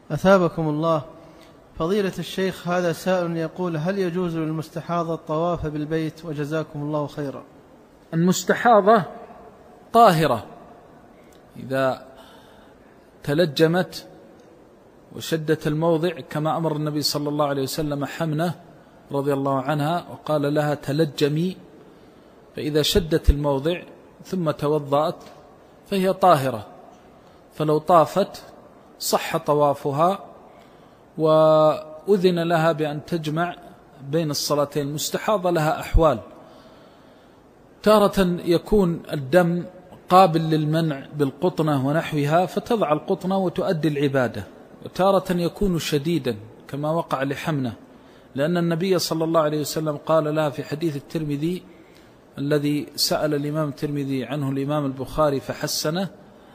أثابكم الله. فضيلة الشيخ، هذا سائل يقول: هل يجوز للمستحاضة الطواف بالبيت؟ وجزاكم الله خيرا. المستحاضة طاهرة إذا تلجمت وشدت الموضع، كما أمر النبي صلى الله عليه وسلم حمنة رضي الله عنها وقال لها تلجمي، فإذا شدت الموضع ثم توضأت فهي طاهرة، فلو طافت صح طوافها وأذن لها بأن تجمع بين الصلاتين. المستحاضة لها أحوال، تارة يكون الدم قابل للمنع بالقطنة ونحوها فتضع القطنة وتؤدي العبادة، وتارة يكون شديدا كما وقع لحمنة، لأن النبي صلى الله عليه وسلم قال لها في حديث الترمذي الذي سأل الإمام الترمذي عنه الإمام البخاري فحسنه،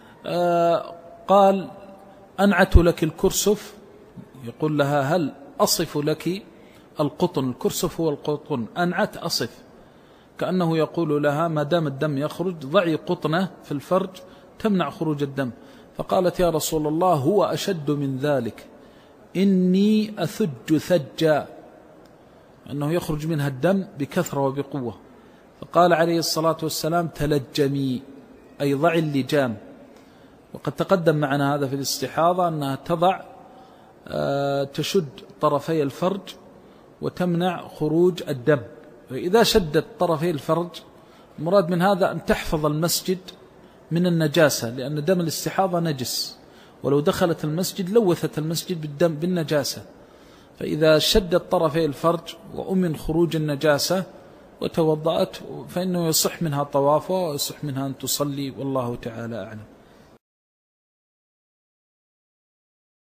قال: أنعت لك الكرسف، يقول لها: هل أصف لك القطن؟ الكرسف هو القطن، أنعت أصف، كأنه يقول لها ما دام الدم يخرج ضعي قطنة في الفرج تمنع خروج الدم. فقالت: يا رسول الله، هو أشد من ذلك، إني أثج ثجا، أنه يخرج منها الدم بكثرة وبقوة. فقال عليه الصلاة والسلام: تلجمي، أي ضعي اللجام. وقد تقدم معنا هذا في الاستحاضة أنها تشد طرفي الفرج وتمنع خروج الدم. فإذا شدت طرفي الفرج المراد من هذا أن تحفظ المسجد من النجاسة، لأن دم الاستحاضة نجس، ولو دخلت المسجد لوثت المسجد بالدم بالنجاسة. فإذا شدت طرفي الفرج وأمن خروج النجاسة وتوضأت فإنه يصح منها طوافها ويصح منها أن تصلي، والله تعالى أعلم.